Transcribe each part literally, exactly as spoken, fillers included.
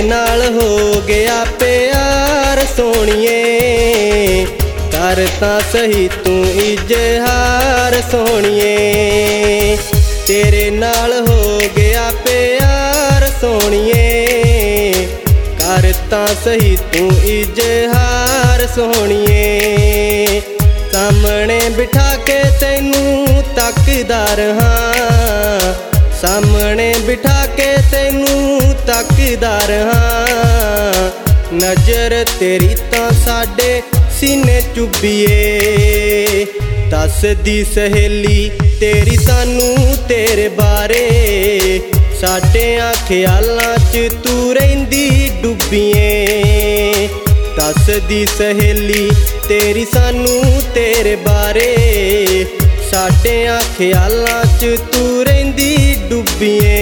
नाल हो गया प्यार सोहणिए, कर तां सही तू इजहार सोहणिए। तेरे नाल हो गया प्यार सोहणिए, कर तां सही तू इजहार सोहणिए। सामने बिठा के तैनू तकदा रहां, सामने बिठा के तैनू तकदा रहां। नज़र तेरी तां साडे सीने चुभीए, दसदी सहेली तेरी सानू तेरे बारे। साडियां ख्यालां च तू रहिंदी डुब्बीए, दसदी सहेली तेरी सानू तेरे बारे। साडियां ख्यालां च तू रहिंदी डुब्बीए।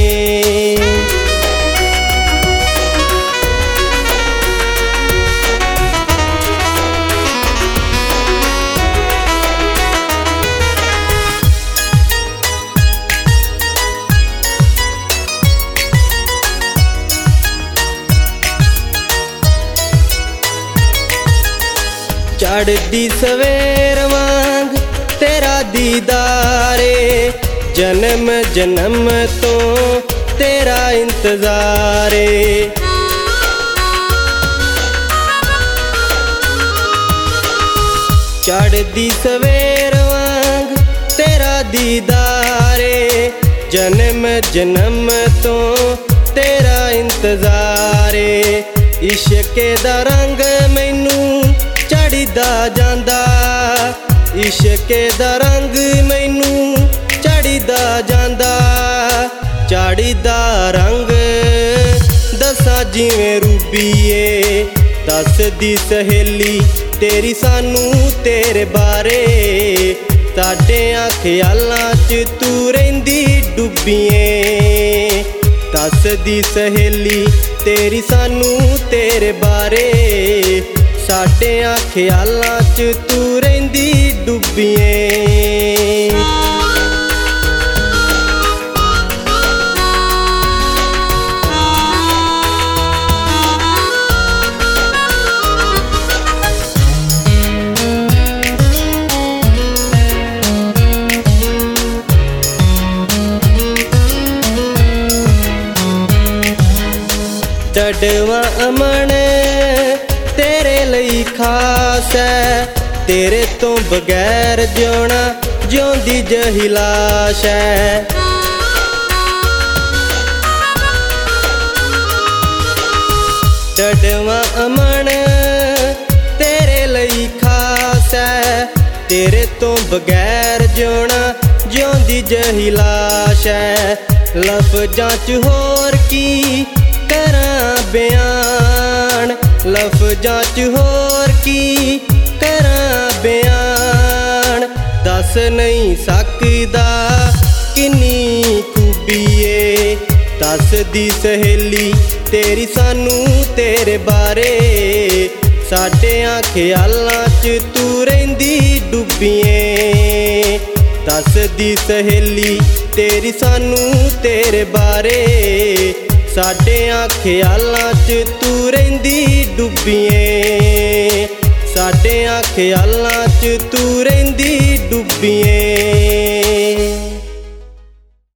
चढ़दी सवेर वांग तेरा दीदारे, जन्म जन्म तो तेरा इंतजारे। चढ़दी सवेर वांग तेरा दीदारे, जन्म जन्म तो तेरा इंतजारे। इश्क दा रंग मैनू चढ़दा जांदा, इश्क दा रंग मैनू चढ़दा जांदा। चढ़दा रंग दसा जिवें रूबीए, दसदी सहेली तेरी सानू तेरे बारे। साडियां ख्यालां च तू रहिंदी डुब्बीए, दसदी सहेली तेरी सानू तेरे बारे। साडियां ख्यालां च तू रहिंदी डुब्बीए। डडवा अमन तेरे लई खास है, तेरे तो बगैर जिउणा जिउंदी जही लाश है। डडवा अमन तेरे लई खास है, तेरे तो बगैर जिउणा जिउंदी जही लाश है। लफ्जां च होर की करां बयान, लफ्जां च होर की करां बयान। दस नहीं सकदा किन्नी खूबीए, दसदी सहेली तेरी सानू तेरे बारे। साडियां ख्यालां च तू रहिंदी डुब्बीए, दसदी सहेली तेरी सानू तेरे बारे। साडियां ख्यालां च तू रहिंदी डुब्बीए, साडियां ख्यालां च तू रहिंदी डुब्बीए।